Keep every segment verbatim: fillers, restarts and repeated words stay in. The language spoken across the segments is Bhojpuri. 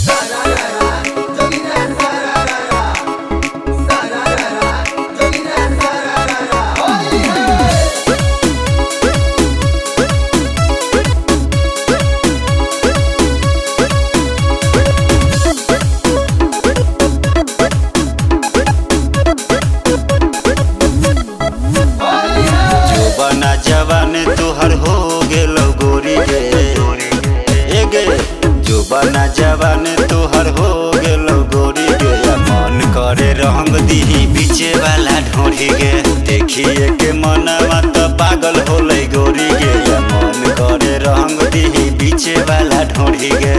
जवान तुहर हो गेलो गोरी गे एगे जुबाना जवान तुहर हो गेलो गोरी गे मन करे रंग दीही बीचे वाला ढोरी गे देखिए के मनवा तो पागल होले गोरी गे मन करे रंग दीही बीचे वाला ढोरी गे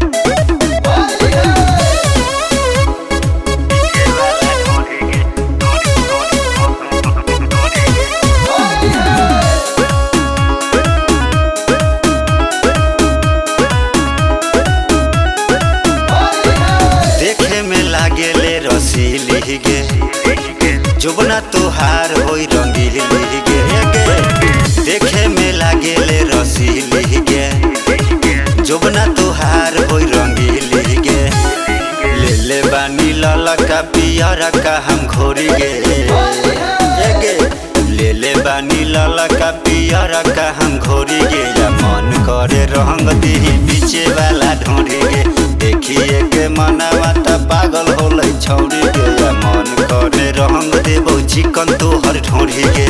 गेले रसीली गे जुबना तुहार होई रंगीली गे देखे में लागेले रसीली गे जुबना तुहार होई रंगीली गे ले ले बानी ललका पियरा का हम घोरी गे गे ले ले बानी ललका पियरा का हम घोरी गे मन करे रंग दीही बीचे वाला ढोरी गे देखिए के मनवा त पागल होले छौरी गे मन करे रंग देबो चिकन तोहर ढोरी गे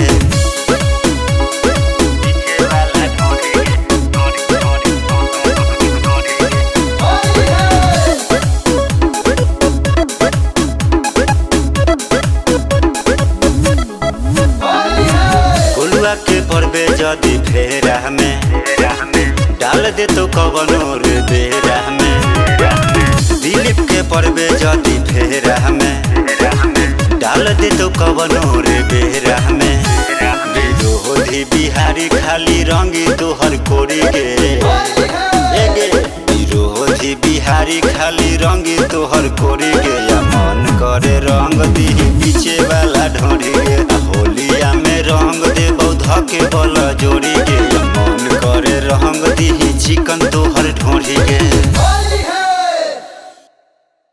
गोलुआ के परबे जदी फेरा में डाल दे तो कवनो रे बेरा में दिलीप के परबे जदी फेरा में डाल दे तो कवनो रे बेरा में विरोधी बिहारी खाली रंगी तोहर कोरी गे एगे विरोधी बिहारी खाली रंगी तोहर कोरी गे मन करे रंग दीही पीछे वाला ढोरी गे होलिया में रंग देबो धके बल जोड़ी गे मन करे रंग दीही चिकन तोहर ढोरी गे।